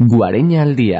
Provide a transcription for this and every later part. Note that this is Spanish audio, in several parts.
Guareña al día.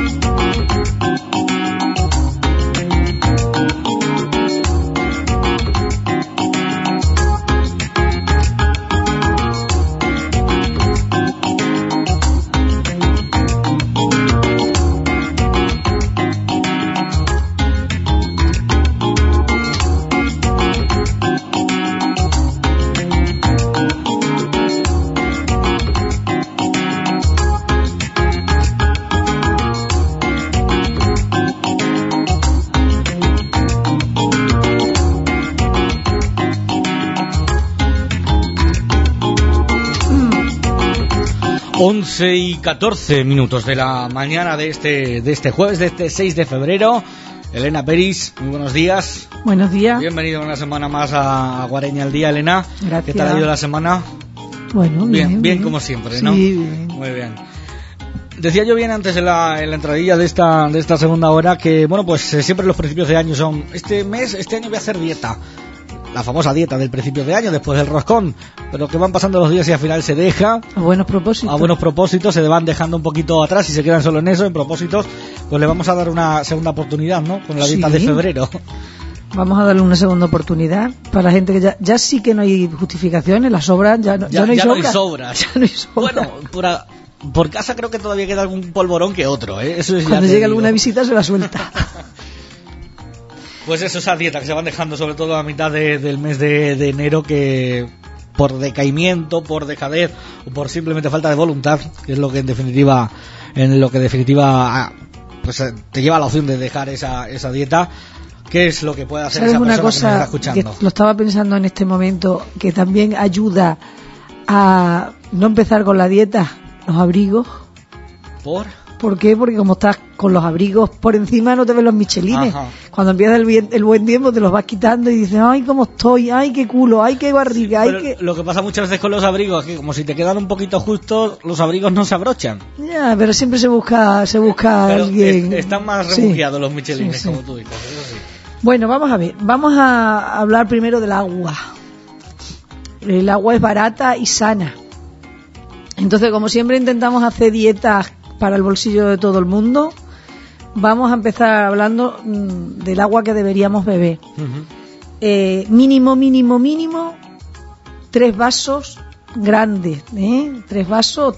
Once y 14 minutos de la mañana de este jueves, de este 6 de febrero. Elena Peris, muy buenos días. Buenos días. Bienvenido una semana más a Guareña al día, Elena. Gracias. ¿Qué tal ha ido la semana? Bueno, bien como siempre, sí, ¿no? Bien. Muy bien. Decía yo bien antes en la entradilla de esta segunda hora que, bueno, pues siempre los principios de año son, este año voy a hacer dieta. La famosa dieta del principio de año, después del roscón, pero que van pasando los días y al final se deja. A buenos propósitos se van dejando un poquito atrás y se quedan solo en eso, en propósitos. Pues le vamos a dar una segunda oportunidad, ¿no? Con la dieta de febrero. Vamos a darle una segunda oportunidad para la gente que ya sí que no hay justificaciones, las sobras, ya no hay sobras. Ya no hay sobras. Bueno, por casa creo que todavía queda algún polvorón que otro, ¿eh? Eso es. Cuando llegue alguna visita se la suelta. Pues eso, esa dieta que se van dejando sobre todo a mitad del mes de enero, que por decaimiento, por dejadez o por simplemente falta de voluntad, que es lo que en definitiva pues te lleva a la opción de dejar esa dieta. ¿Qué es lo que puede hacer esa persona que nos está escuchando? Que lo estaba pensando en este momento, que también ayuda a no empezar con la dieta, los abrigos. ¿Por qué? Porque como estás con los abrigos por encima no te ven los michelines. Ajá. Cuando empieza el buen tiempo te los vas quitando y dices, ay, cómo estoy, ay, qué culo, ay, qué barriga, sí, ay, qué... Lo que pasa muchas veces con los abrigos es que como si te quedan un poquito justos, los abrigos no se abrochan. Ya, pero siempre se busca pero alguien. Están más refugiados los michelines, como tú dices, eso sí. Bueno, vamos a ver, vamos a hablar primero del agua. El agua es barata y sana. Entonces, como siempre intentamos hacer dietas para el bolsillo de todo el mundo, vamos a empezar hablando del agua que deberíamos beber. Uh-huh. Mínimo 3 vasos grandes, 3 vasos,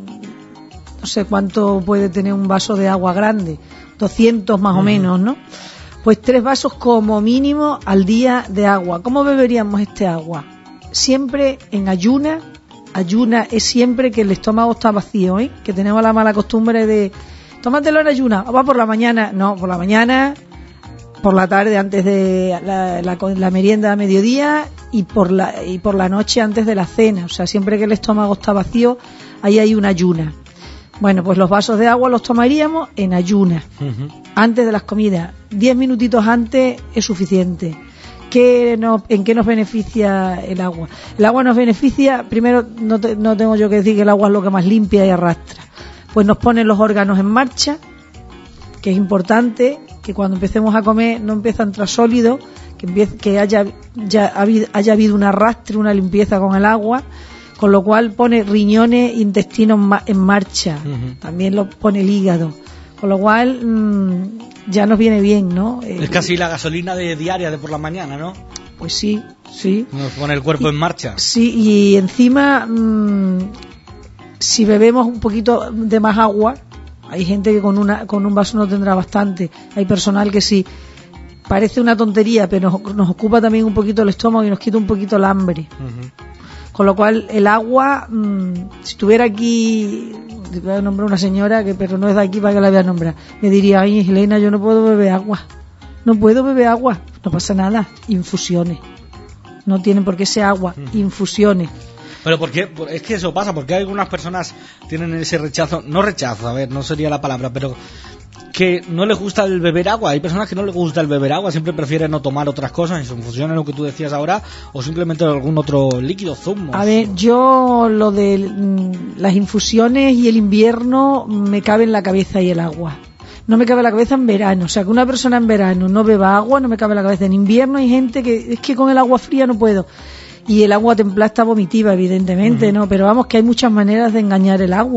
no sé cuánto puede tener un vaso de agua grande, 200 más uh-huh. o menos, ¿no? Pues 3 vasos como mínimo al día de agua. ¿Cómo beberíamos este agua? Siempre en ayuna. Ayuna es siempre que el estómago está vacío, que tenemos la mala costumbre de tómatelo en ayuna, va por la mañana, no, por la mañana, por la tarde antes de la merienda a mediodía y por la noche antes de la cena, o sea, siempre que el estómago está vacío, ahí hay una ayuna. Bueno, pues los vasos de agua los tomaríamos en ayuna, uh-huh. antes de las comidas, 10 minutitos antes es suficiente. ¿En qué nos beneficia el agua? El agua nos beneficia, primero, no tengo yo que decir que el agua es lo que más limpia y arrastra. Pues nos pone los órganos en marcha, que es importante, que cuando empecemos a comer no empieza a entrar sólido, que haya habido un arrastre, una limpieza con el agua, con lo cual pone riñones, intestinos en marcha, uh-huh. también lo pone el hígado. Con lo cual ya nos viene bien, ¿no? Es casi la gasolina diaria de por la mañana, ¿no? Pues sí. Nos pone el cuerpo en marcha. Sí, y encima, si bebemos un poquito de más agua, hay gente que con un vaso no tendrá bastante. Hay personal que sí. Parece una tontería, pero nos ocupa también un poquito el estómago y nos quita un poquito el hambre. Uh-huh. Con lo cual, el agua, si estuviera aquí, voy a nombrar una señora, pero no es de aquí para que la voy a nombrar, me diría, ay, Elena, yo no puedo beber agua. No pasa nada, infusiones. No tienen por qué ser agua, infusiones. Pero ¿por qué? Es que eso pasa, porque algunas personas tienen ese rechazo, no rechazo, a ver, no sería la palabra, pero que no les gusta el beber agua. Hay personas que no les gusta el beber agua, siempre prefieren no tomar otras cosas, en función de lo que tú decías ahora, o simplemente algún otro líquido, zumo. A ver, yo lo de las infusiones y el invierno me cabe en la cabeza y el agua. No me cabe en la cabeza en verano, o sea, que una persona en verano no beba agua, no me cabe en la cabeza. En invierno hay gente que es que con el agua fría no puedo. Y el agua templada está vomitiva, evidentemente, uh-huh. ¿no? Pero vamos, que hay muchas maneras de engañar el agua.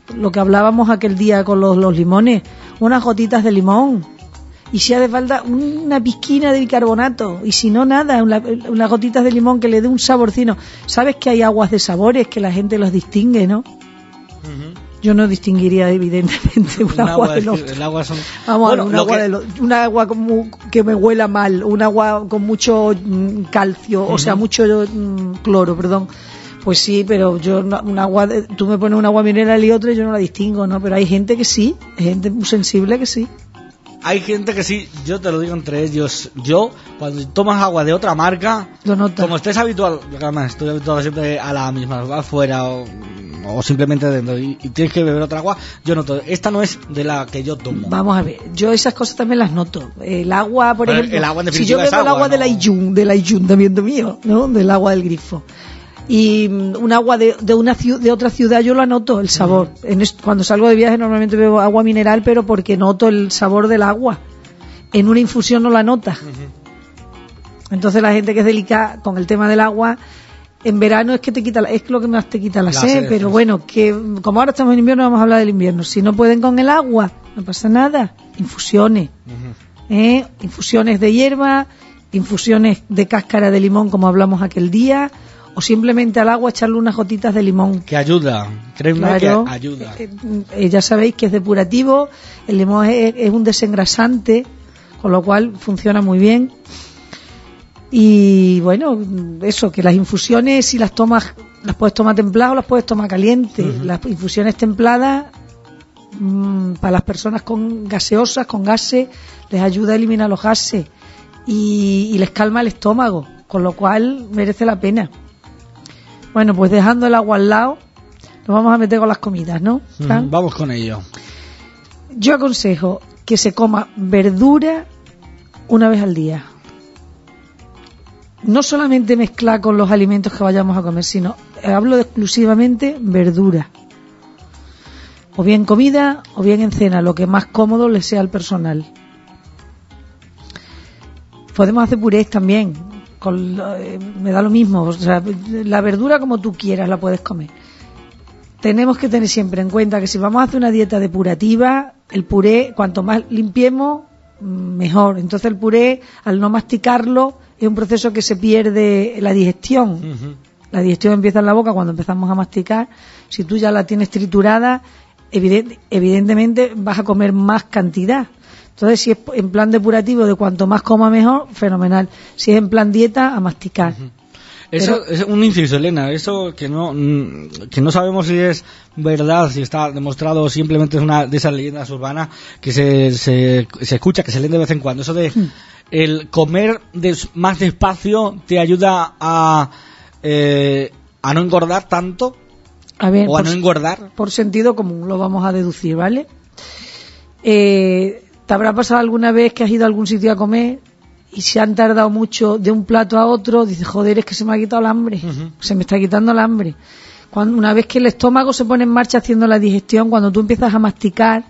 lo que hablábamos aquel día con los limones, unas gotitas de limón. Y si hace falta una pizquina de bicarbonato, y si no nada, unas gotitas de limón que le dé un saborcino. Sabes que hay aguas de sabores que la gente los distingue, ¿no? Uh-huh. Yo no distinguiría evidentemente un agua de los... El agua son... Vamos bueno, a ver, un agua que me huela mal, un agua con mucho calcio, uh-huh. O sea, mucho cloro, perdón. Pues sí, pero yo un agua, tú me pones un agua mineral y otra y yo no la distingo, ¿no? Pero hay gente que sí, hay gente muy sensible que sí. Hay gente que sí, yo te lo digo entre ellos. Yo, cuando tomas agua de otra marca, lo notas. Como estés habitual, además estoy habituado siempre a la misma, afuera o simplemente dentro, y tienes que beber otra agua, yo noto. Esta no es de la que yo tomo. Vamos a ver, yo esas cosas también las noto. El agua, por ejemplo, el agua en si yo bebo el agua, ¿no? del ayuntamiento mío, ¿no? Del agua del grifo. Y un agua de otra ciudad yo lo anoto, el sabor. Cuando salgo de viaje normalmente bebo agua mineral, pero porque noto el sabor del agua. En una infusión no la notas. Entonces la gente que es delicada con el tema del agua, en verano es lo que más te quita la sed, pero bueno, que como ahora estamos en invierno, vamos a hablar del invierno. Si no pueden con el agua, no pasa nada. Infusiones. Infusiones de hierba, infusiones de cáscara de limón, como hablamos aquel día. O simplemente al agua echarle unas gotitas de limón. Que ayuda, créeme, claro, que ayuda. Ya sabéis que es depurativo, el limón es un desengrasante, con lo cual funciona muy bien. Y bueno, eso, que las infusiones, si las tomas, las puedes tomar templadas o las puedes tomar calientes. Uh-huh. Las infusiones templadas, para las personas con gaseosas, con gases, les ayuda a eliminar los gases y les calma el estómago, con lo cual merece la pena. Bueno, pues dejando el agua al lado, nos vamos a meter con las comidas, ¿no? Vamos con ello. Yo aconsejo que se coma verdura una vez al día. No solamente mezclar con los alimentos que vayamos a comer, sino hablo de exclusivamente verdura. O bien comida, o bien en cena, lo que más cómodo le sea al personal. Podemos hacer purés también. Me da lo mismo, o sea, la verdura como tú quieras la puedes comer. Tenemos que tener siempre en cuenta que si vamos a hacer una dieta depurativa, el puré, cuanto más limpiemos, mejor. Entonces el puré, al no masticarlo, es un proceso que se pierde la digestión. Uh-huh. La digestión empieza en la boca cuando empezamos a masticar. Si tú ya la tienes triturada, evidentemente vas a comer más cantidad. Entonces, si es en plan depurativo, de cuanto más coma mejor, fenomenal. Si es en plan dieta, a masticar. Uh-huh. Eso es un inciso, Elena. Eso que no sabemos si es verdad, si está demostrado o simplemente es una de esas leyendas urbanas que se escucha, que se leen de vez en cuando. Eso de el comer más despacio te ayuda a no engordar tanto. A ver, o a no engordar. Por sentido común lo vamos a deducir, ¿vale? ¿Te habrá pasado alguna vez que has ido a algún sitio a comer y se han tardado mucho de un plato a otro? Dices, joder, es que se me ha quitado el hambre. Uh-huh. Se me está quitando el hambre. Una vez que el estómago se pone en marcha haciendo la digestión, cuando tú empiezas a masticar,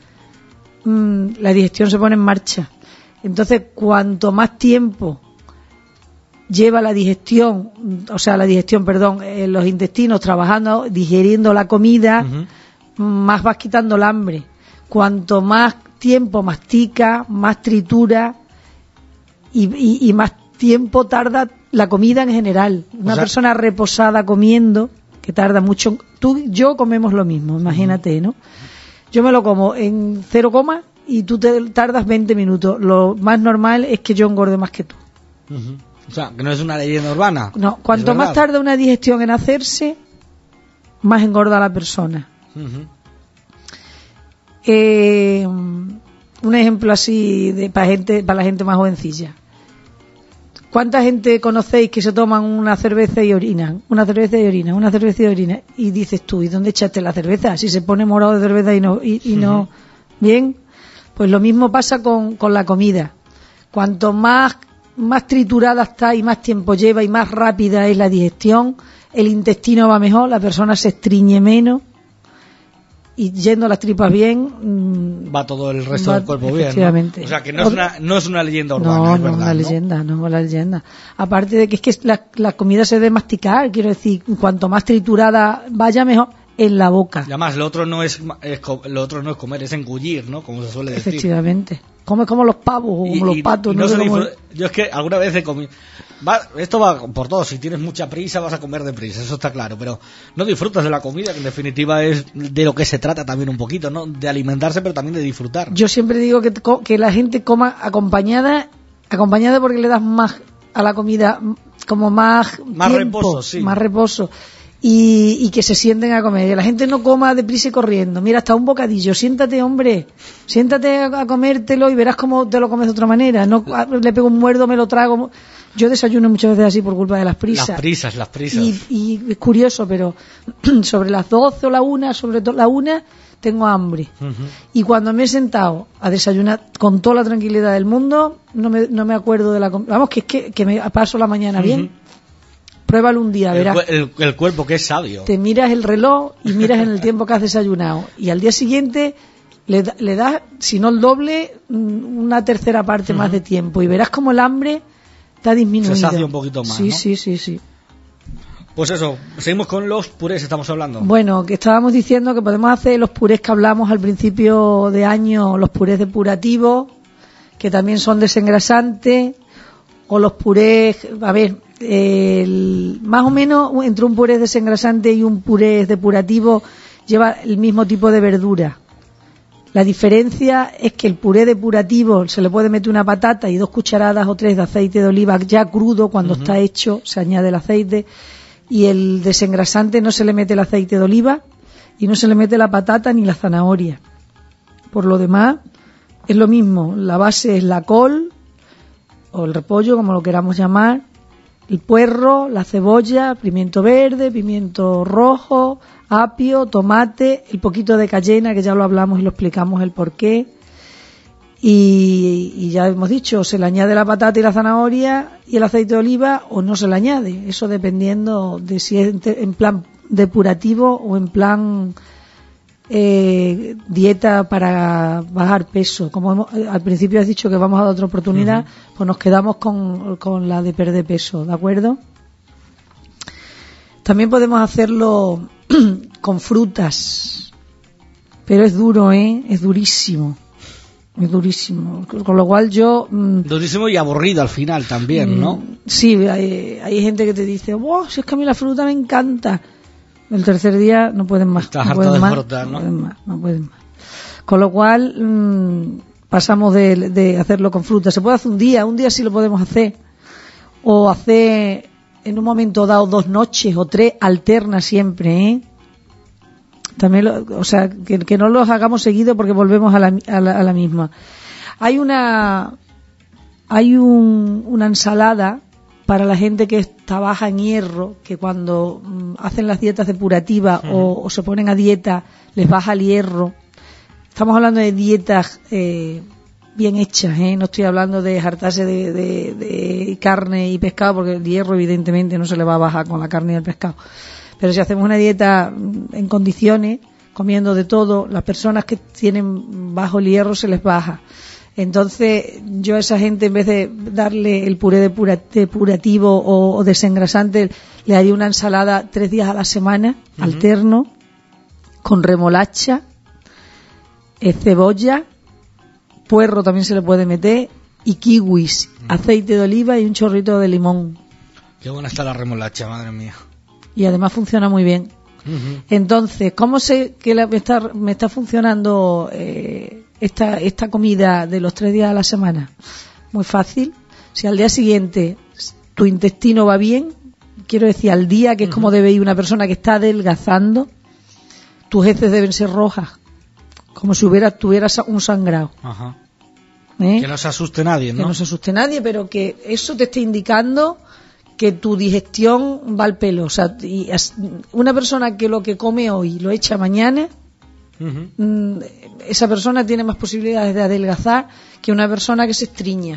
la digestión se pone en marcha. Entonces, cuanto más tiempo lleva la digestión, los intestinos trabajando, digiriendo la comida, uh-huh, más vas quitando el hambre. Cuanto más tiempo mastica, más tritura y más tiempo tarda la comida en general. Una persona reposada comiendo, que tarda mucho. Yo comemos lo mismo, imagínate, ¿no? Yo me lo como en 0, y tú te tardas 20 minutos. Lo más normal es que yo engorde más que tú. Uh-huh. O sea, que no es una leyenda urbana. No, cuanto más tarda una digestión en hacerse, más engorda la persona. Uh-huh. Un ejemplo así para la gente más jovencilla. ¿Cuánta gente conocéis que se toman una cerveza y orinan? Una cerveza y orinan, una cerveza y orinan. Y dices tú, ¿y dónde echaste la cerveza? Si se pone morado de cerveza y no. Uh-huh. Bien, pues lo mismo pasa con la comida. Cuanto más triturada está y más tiempo lleva y más rápida es la digestión, el intestino va mejor, la persona se estreñe menos. Y yendo las tripas bien, va todo el resto del cuerpo bien, ¿no? O sea que no es una leyenda urbana, no, es verdad, no es la leyenda. Aparte de que es que la comida se debe masticar, quiero decir, cuanto más triturada vaya mejor. en la boca. Y además, lo otro no es comer, es engullir, ¿no? Como se suele decir. Efectivamente. Come como los pavos o como los patos. No sé cómo... Yo es que alguna vez he comido... esto va por todo. Si tienes mucha prisa, vas a comer deprisa, eso está claro. Pero no disfrutas de la comida, que en definitiva es de lo que se trata también un poquito, ¿no? De alimentarse, pero también de disfrutar. Yo siempre digo que la gente coma acompañada porque le das más a la comida, como más tiempo, reposo, sí. Más reposo. Y que se sienten a comer. Que la gente no coma deprisa y corriendo. Mira, hasta un bocadillo. Siéntate, hombre. Siéntate a comértelo y verás cómo te lo comes de otra manera. No le pego un muerdo, me lo trago. Yo desayuno muchas veces así por culpa de las prisas. Las prisas. Y es curioso, pero sobre las 12 o la 1, sobre todo la 1, tengo hambre. Uh-huh. Y cuando me he sentado a desayunar con toda la tranquilidad del mundo, no me acuerdo de la comida. Vamos, que me paso la mañana bien. Pruébalo un día, verás. El cuerpo que es sabio. Te miras el reloj y miras en el tiempo que has desayunado. Y al día siguiente le das, si no el doble, una tercera parte más de tiempo. Y verás como el hambre está disminuido. Se sacia un poquito más, sí, ¿no? Sí. Pues eso, seguimos con los purés, estamos hablando. Bueno, que estábamos diciendo que podemos hacer los purés que hablamos al principio de año, los purés depurativos, que también son desengrasantes, o los purés, a ver, más o menos entre un puré desengrasante y un puré depurativo lleva el mismo tipo de verdura. La diferencia es que el puré depurativo se le puede meter una patata y 2 cucharadas o 3 de aceite de oliva ya crudo, cuando está hecho se añade el aceite, y el desengrasante no se le mete el aceite de oliva y no se le mete la patata ni la zanahoria. Por lo demás es lo mismo, la base es la col o el repollo, como lo queramos llamar, el puerro, la cebolla, pimiento verde, pimiento rojo, apio, tomate, el poquito de cayena, que ya lo hablamos y lo explicamos el porqué. Y ya hemos dicho, se le añade la patata y la zanahoria y el aceite de oliva, o no se le añade. Eso dependiendo de si es en plan depurativo o en plan dieta para bajar peso. Como al principio has dicho que vamos a dar otra oportunidad, pues nos quedamos con la de perder peso, ¿de acuerdo? También podemos hacerlo con frutas, pero es duro, es durísimo. Es durísimo, con lo cual yo... durísimo y aburrido al final también, ¿no? Sí, hay gente que te dice, wow, si es que a mí la fruta me encanta. El tercer día no pueden más. Estás harto de frotar, ¿no? No pueden más. Con lo cual pasamos de hacerlo con fruta. Se puede hacer un día sí lo podemos hacer. O hacer en un momento dado 2 noches o 3, alterna siempre, También, o sea, que no los hagamos seguido porque volvemos a la misma. Hay una ensalada para la gente que está baja en hierro, que cuando hacen las dietas depurativas o se ponen a dieta les baja el hierro. Estamos hablando de dietas bien hechas, no estoy hablando de hartarse de carne y pescado, porque el hierro evidentemente no se le va a bajar con la carne y el pescado. Pero si hacemos una dieta en condiciones, comiendo de todo, las personas que tienen bajo el hierro se les baja. Entonces, yo a esa gente, en vez de darle el puré depurativo o desengrasante, le haría una ensalada 3 días a la semana, alterno, con remolacha, cebolla, puerro también se le puede meter, y kiwis, aceite de oliva y un chorrito de limón. Qué buena está la remolacha, madre mía. Y además funciona muy bien. Entonces, ¿cómo sé que me está funcionando esta comida de los 3 días a la semana? Muy fácil. Si al día siguiente tu intestino va bien, quiero decir al día, que es como debe ir una persona que está adelgazando, tus heces deben ser rojas, como si tuvieras un sangrado. Ajá. Que no se asuste nadie, ¿no? Que no se asuste nadie, pero que eso te esté indicando que tu digestión va al pelo. O sea, una persona que lo que come hoy lo echa mañana, esa persona tiene más posibilidades de adelgazar que una persona que se estriña.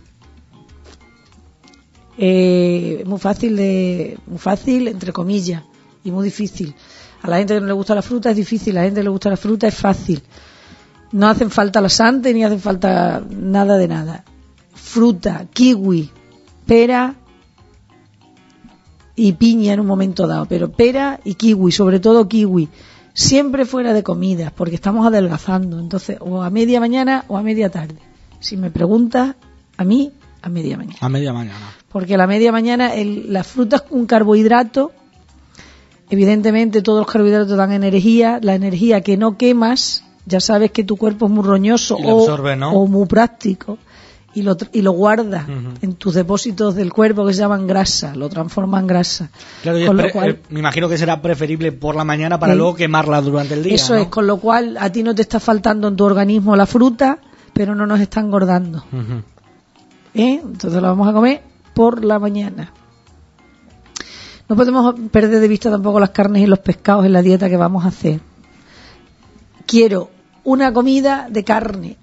Muy fácil entre comillas, y muy difícil. A la gente que no le gusta la fruta es difícil, a la gente que le gusta la fruta es fácil. No hacen falta laxantes ni hacen falta nada de nada. Fruta, kiwi, pera, y piña en un momento dado, pero pera y kiwi, sobre todo kiwi, siempre fuera de comidas, porque estamos adelgazando. Entonces, o a media mañana o a media tarde. Si me preguntas, a mí, a media mañana. A media mañana. Porque a la media mañana la fruta es un carbohidrato. Evidentemente todos los carbohidratos dan energía. La energía que no quemas, ya sabes que tu cuerpo es muy roñoso o muy práctico. Y lo guarda en tus depósitos del cuerpo, que se llaman grasa, lo transforma en grasa. Claro, me imagino que será preferible por la mañana para luego quemarla durante el día. Eso, ¿no? Es, con lo cual a ti no te está faltando en tu organismo la fruta, pero no nos está engordando. Entonces lo vamos a comer por la mañana. No podemos perder de vista tampoco las carnes y los pescados en la dieta que vamos a hacer. Quiero una comida de carne,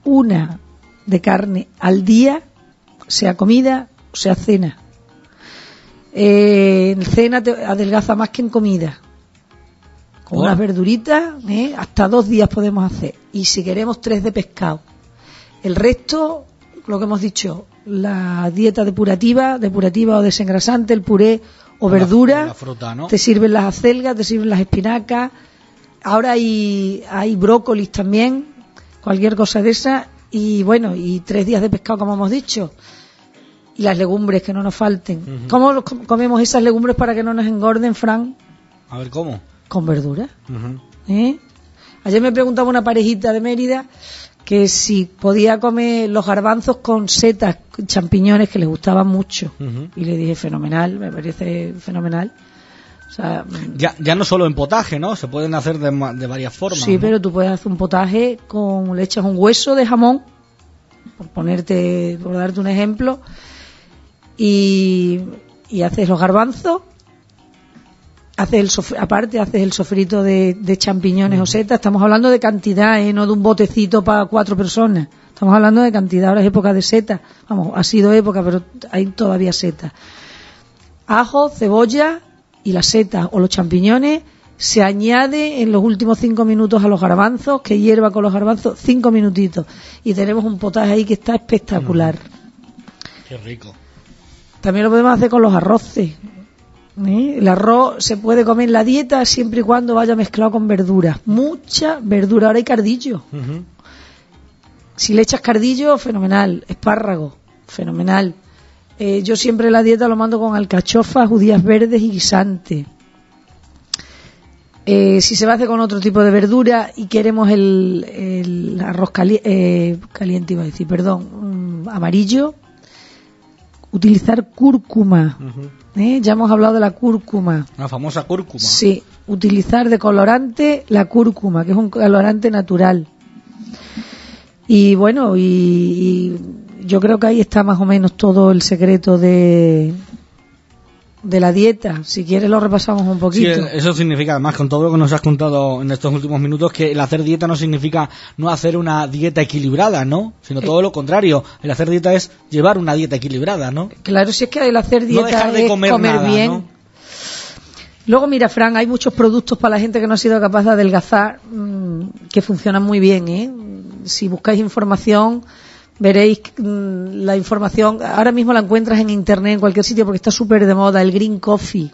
al día, sea comida o sea cena. En cena te adelgaza más que en comida. Con unas verduritas, hasta 2 días podemos hacer. Y si queremos 3 de pescado. El resto, lo que hemos dicho, la dieta depurativa o desengrasante, el puré o verdura, la fruta, ¿no? Te sirven las acelgas, te sirven las espinacas. Ahora hay brócolis también, cualquier cosa de esa. Y bueno, y 3 días de pescado, como hemos dicho. Y las legumbres, que no nos falten. ¿Cómo comemos esas legumbres para que no nos engorden, Fran? A ver, ¿cómo? Con verdura. Ayer me preguntaba una parejita de Mérida que si podía comer los garbanzos con setas, champiñones, que les gustaban mucho. Y le dije, fenomenal, me parece fenomenal. O sea, ya no solo en potaje, ¿no? Se pueden hacer de varias formas. Sí, ¿no? Pero tú puedes hacer un potaje le echas un hueso de jamón, por darte un ejemplo, y haces los garbanzos, haces el sofrito de champiñones o setas. Estamos hablando de cantidad, no de un botecito para 4 personas. Estamos hablando de cantidad. Ahora es época de setas. Vamos, ha sido época, pero hay todavía setas. Ajo, cebolla y las setas o los champiñones se añade en los últimos 5 minutos a los garbanzos, que hierva con los garbanzos 5 minutitos. Y tenemos un potaje ahí que está espectacular. Qué rico. También lo podemos hacer con los arroces. El arroz se puede comer en la dieta siempre y cuando vaya mezclado con verduras. Mucha verdura. Ahora hay cardillo. Si le echas cardillo, fenomenal. Espárrago, fenomenal. Yo siempre la dieta lo mando con alcachofas, judías verdes y guisante. Si se va a hacer con otro tipo de verdura y queremos el arroz caliente, iba a decir, amarillo, utilizar cúrcuma. Ya hemos hablado de la cúrcuma. La famosa cúrcuma. Sí, utilizar de colorante la cúrcuma, que es un colorante natural. Y bueno, y yo creo que ahí está más o menos todo el secreto de la dieta. Si quieres lo repasamos un poquito. Sí, eso significa, además, con todo lo que nos has contado en estos últimos minutos, que el hacer dieta no significa no hacer una dieta equilibrada, ¿no? Sino todo lo contrario. El hacer dieta es llevar una dieta equilibrada, ¿no? Claro, si es que el hacer dieta no dejar de comer nada, bien. ¿no? Luego, mira, Fran, hay muchos productos para la gente que no ha sido capaz de adelgazar que funcionan muy bien, Si buscáis información, veréis la información. Ahora mismo la encuentras en internet, en cualquier sitio, porque está súper de moda. El green coffee.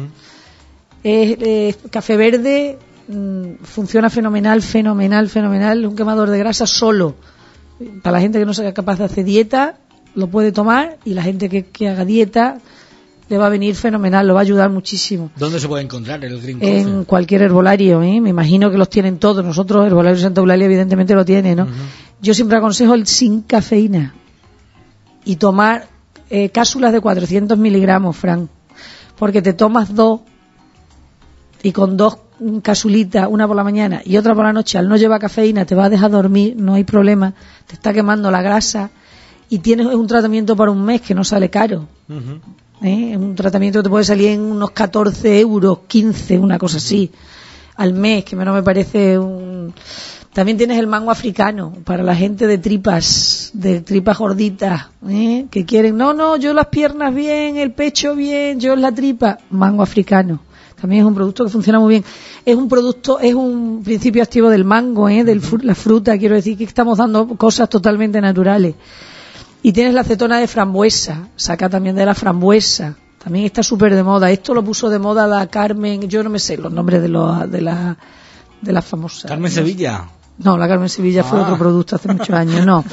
Es café verde, funciona fenomenal. Es un quemador de grasa solo. Para la gente que no sea capaz de hacer dieta, lo puede tomar, y la gente que haga dieta le va a venir fenomenal, lo va a ayudar muchísimo. ¿Dónde se puede encontrar el green coffee? En cualquier herbolario, me imagino que los tienen todos. Nosotros, Herbolario Santa Eulalia, evidentemente lo tiene, ¿no? Yo siempre aconsejo el sin cafeína y tomar cápsulas de 400 miligramos, Fran, porque te tomas 2 y con 2 capsulitas, una por la mañana y otra por la noche, al no llevar cafeína te va a dejar dormir, no hay problema, te está quemando la grasa y tienes un tratamiento para un mes que no sale caro. Un tratamiento que te puede salir en unos 14 euros, 15, una cosa así, al mes, que no me parece un... También tienes el mango africano, para la gente de tripas gorditas, que quieren, no, yo las piernas bien, el pecho bien, yo la tripa, mango africano. También es un producto que funciona muy bien. Es un principio activo del mango, la fruta, quiero decir que estamos dando cosas totalmente naturales. Y tienes la acetona de frambuesa, saca también de la frambuesa, También está súper de moda. Esto lo puso de moda la Carmen, yo no me sé los nombres de las famosas. Carmen Sevilla. No, la Carmen Sevilla fue otro producto hace muchos años, no.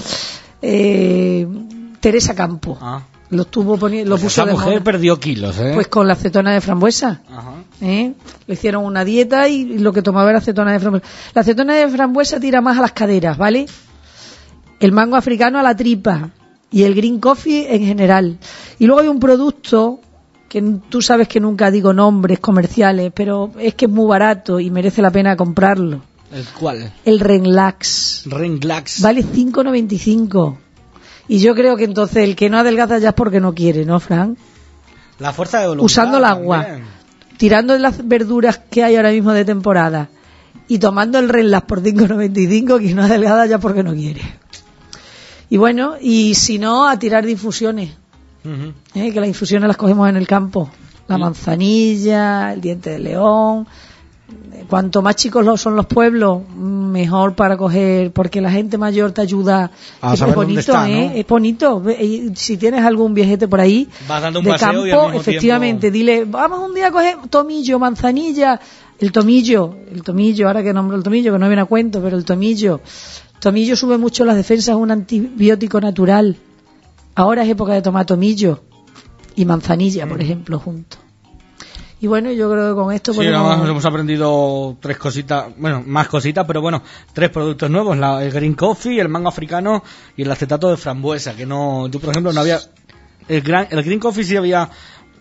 Teresa Campo. Lo estuvo poniendo, Pues puso esa de mujer moda. perdió kilos, ¿eh? Pues con la acetona de frambuesa. Ajá. Le hicieron una dieta y lo que tomaba era acetona de frambuesa. La acetona de frambuesa tira más a las caderas, ¿vale? El mango africano a la tripa y el green coffee en general. Y luego hay un producto que tú sabes que nunca digo nombres comerciales, pero es que es muy barato y merece la pena comprarlo. ¿El cuál? El Renlax. Renlax. Vale 5,95. Y yo creo que entonces el que no adelgaza ya es porque no quiere, ¿no, Fran? La fuerza de voluntad. Usando el agua, también. tirando de las verduras que hay ahora mismo de temporada y tomando el Renlax por 5,95, que no adelgaza ya porque no quiere. Y bueno, y si no, a tirar de infusiones. Que las infusiones las cogemos en el campo. La manzanilla, el diente de león. Cuanto más chicos son los pueblos, mejor para coger, porque la gente mayor te ayuda. A Es saber bonito, dónde está, ¿no? Es bonito. Y si tienes algún viajete por ahí Vas dando un de paseo campo, y al mismo efectivamente, dile, vamos un día a coger tomillo, manzanilla, el tomillo, ahora que nombro el tomillo, que no viene a cuento, pero el tomillo sube mucho las defensas, es un antibiótico natural. Ahora es época de tomar tomillo y manzanilla, por ejemplo, juntos. Y bueno, yo creo que con esto Sí, además hemos aprendido 3 cositas, bueno, más cositas, pero bueno, 3 productos nuevos, el green coffee, el mango africano y el acetato de frambuesa, que no, yo por ejemplo no había, el green coffee sí había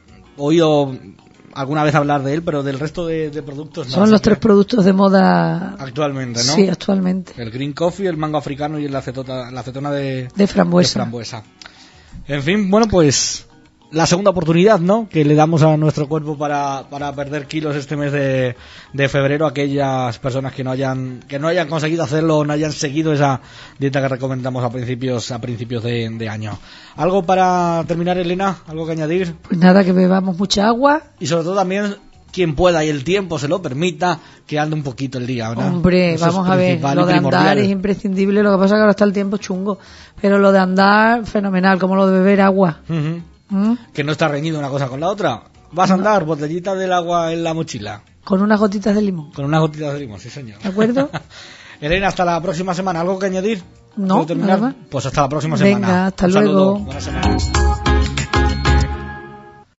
oído alguna vez hablar de él, pero del resto de productos no. Son los 3 productos de moda actualmente, ¿no? Sí, actualmente. El green coffee, el mango africano y la acetona de frambuesa. En fin, bueno, pues la segunda oportunidad, ¿no?, que le damos a nuestro cuerpo para perder kilos este mes de febrero, a aquellas personas que no hayan conseguido hacerlo o no hayan seguido esa dieta que recomendamos a principios de año. ¿Algo para terminar, Elena? ¿Algo que añadir? Pues nada, que bebamos mucha agua. Y sobre todo también, quien pueda y el tiempo se lo permita, que ande un poquito el día, ¿verdad? Hombre, Eso vamos es a ver, lo de andar es imprescindible, lo que pasa es que ahora está el tiempo chungo, pero lo de andar, fenomenal, como lo de beber agua. Que no está reñido una cosa con la otra. Vas a andar, botellita del agua en la mochila. Con unas gotitas de limón. Con unas gotitas de limón, sí señor. ¿De acuerdo? Elena, hasta la próxima semana. ¿Algo que añadir? No, nada más. Pues hasta la próxima semana. Venga, hasta Un luego. saludo. Buena semana.